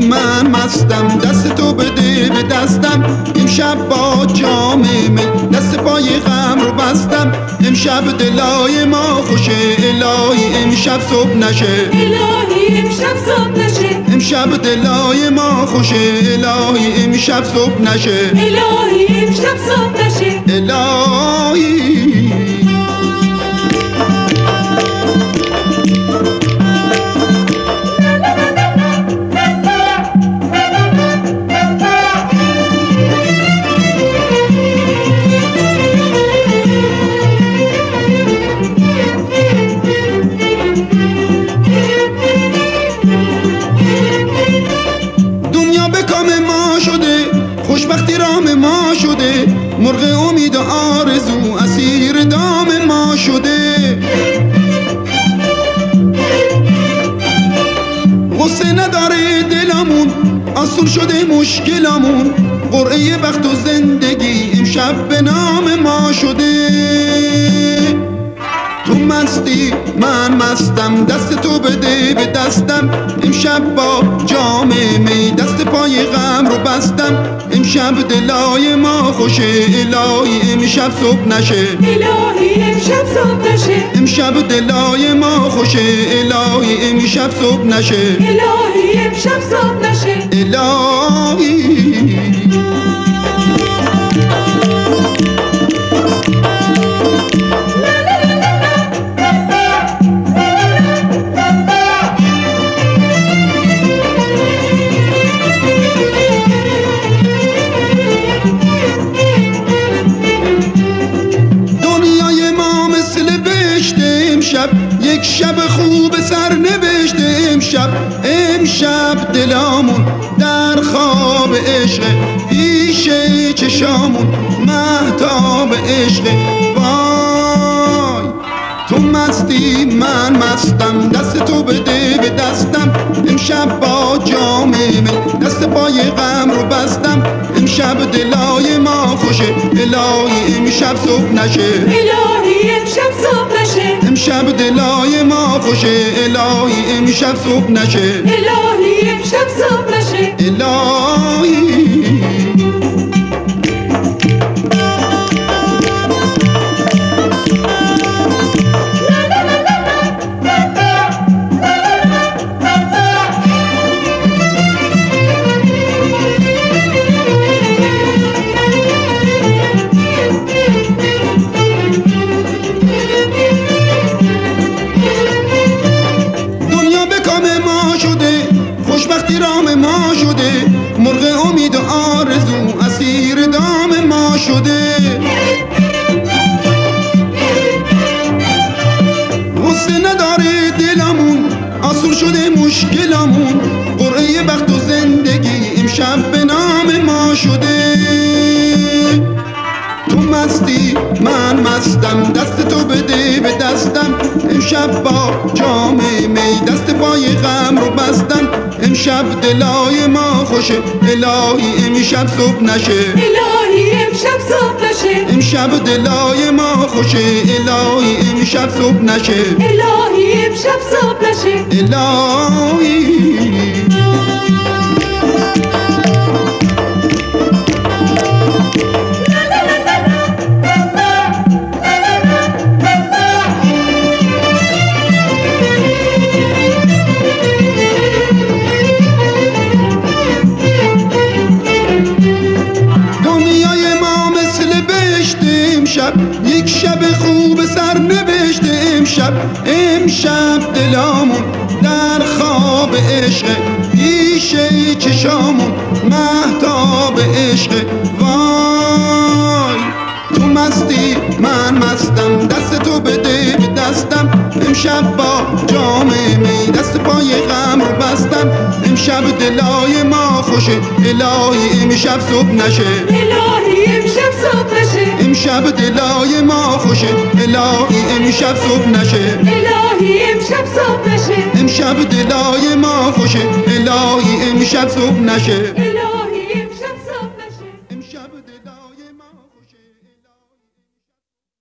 من مستم، دست تو بده به دستم. امشب با جام می دست پای غم رو بستم. امشب دلای ما خوشه، الهی امشب صبح نشه. الهی امشب صبح نشه. امشب دلای ما خوشه، الهی امشب صبح نشه. الهی امشب صبح نشه. الهی خوشبختی رام ما شده، مرغ امید و آرزو اسیر دام ما شده. غصه نداره دلمون، آسون شده مشکلمون. قرعه بخت و زندگی امشب به نام ما شده. تو مستی من مستم، دست تو بده به دستم. امشب با جام می دست پای غم رو بستم. امشب دلای ما خوشه، الهی امشب صبح نشه. الهی امشب صبح نشه. امشب دلای ما خوشه، الهی امشب صبح نشه. الهی امشب صبح نشه. الهی یک شب خوب سر نوشته. امشب دلامون در خواب عشق، پیش چشامون مهتاب عشق. وای تو مستی من مستم، دست تو بده به دستم. امشب با جام می دست پای غم رو بستم. امشب دلای ما خوشه، الهی امشب صبح نشه. الهی امشب صبح نشه. امشب دلای ما خوشه، الهی امشب صبح نشه. الهی امشب صبح نشه. الهی خوشبختی رام ما شده، مرغ امید و آرزو اسیر دام ما شده. غصه نداره دلمون، آسون شده مشکلمون. قرعه بخت و زندگی امشب به نام ما شده. تو مستی من مستم، دست تو بده به دستم. امشب با جام می دست پای غم رو بستم. امشب دلای ما خوشه، الهی امشب صبح نشه. الهی امشب صبح نشه. امشب دلای ما خوشه، الهی امشب صبح نشه. الهی امشب صبح نشه. الهی یک شب خوب سر نوشته. امشب دلامون در خواب عشق، پیش چشامون مهتاب عشق. وای تو مستی من مستم، دست تو بده به دستم. امشب با جام می دست پای غم رو بستم. امشب دلای ما خوشه، الهی امشب صبح نشه. الهی امشب صبح نشه. امشب دلای ما خوشه، الهی امشب صبح نشه. الهی امشب صبح نشه. امشب دلای ما خوشه، الهی امشب صبح نشه.